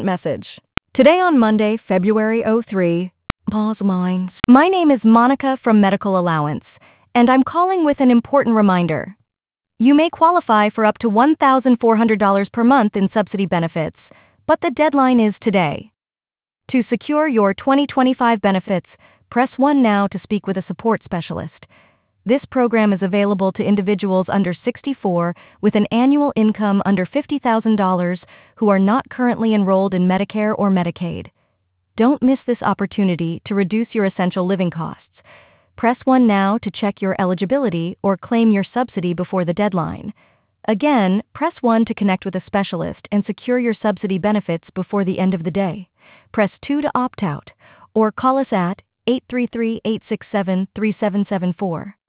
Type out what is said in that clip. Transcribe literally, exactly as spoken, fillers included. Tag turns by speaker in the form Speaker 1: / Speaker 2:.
Speaker 1: Message. Today on Monday, February oh three, pause lines. My name is Monica from Medical Allowance, and I'm calling with an important reminder. You may qualify for up to one thousand four hundred dollars per month in subsidy benefits, but the deadline is today. To secure your twenty twenty-five benefits, press one now to speak with a support specialist. This program is available to individuals under sixty-four with an annual income under fifty thousand dollars who are not currently enrolled in Medicare or Medicaid. Don't miss this opportunity to reduce your essential living costs. Press one now to check your eligibility or claim your subsidy before the deadline. Again, press one to connect with a specialist and secure your subsidy benefits before the end of the day. Press two to opt out, or call us at eight three three, eight six seven, three seven seven four.